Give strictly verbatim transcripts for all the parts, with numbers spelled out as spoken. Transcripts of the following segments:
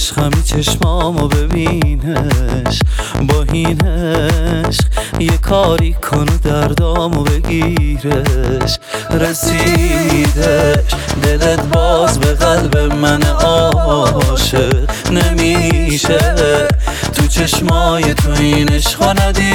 عشقمی چشمامو ببینش، با این عشق یه کاری کنه دردامو بگیرش. رسیدش دلت باز به قلب من عاشق نمیشه، تو چشمای تو این عشقا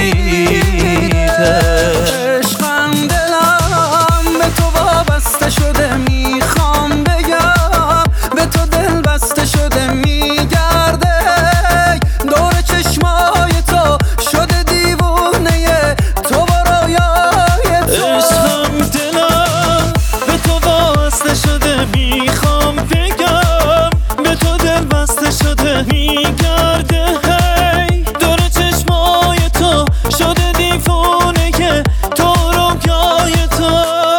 ندیدش. عشقم دلم به تو وابسته شده، میخوام بگم به تو دل بسته شده، میگرده دور چشمای تو شده دیوونه تو و رویای تو. عشقم دلم به تو وابسته شده، میخوام بگم به تو دل بسته شده، میگرده هی دور چشمای تو شده دیوونه تو رویای تو.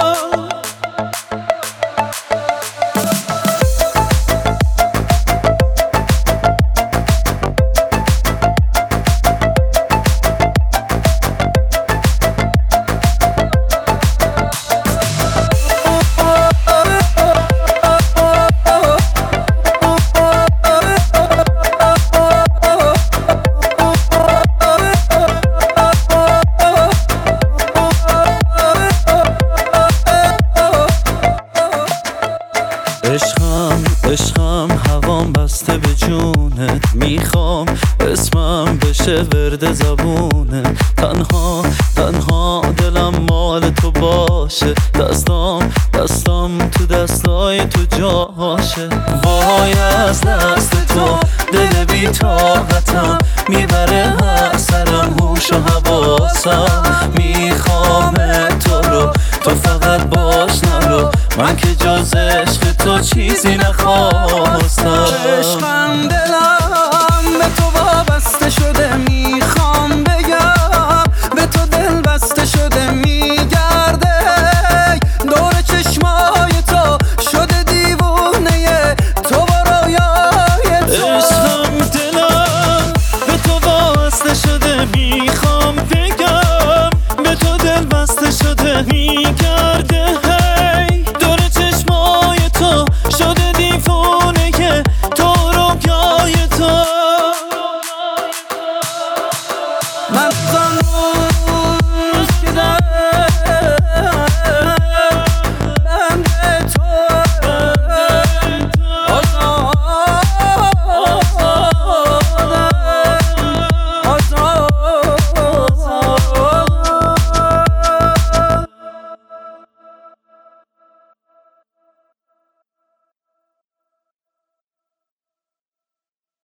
عشقم عشقم هوام بسته به جونه، میخوام اسمم بشه ورد زبونه. تنها تنها دلم مال تو باشه، دستام دستام تو دستای تو جاشه. وای از دست تو دل بی طاقتم، میبره هر سرم هوش و حواسم. میخوام تو رو تو فقط باش نرو، من که جز عشق تو چیزی نخوام.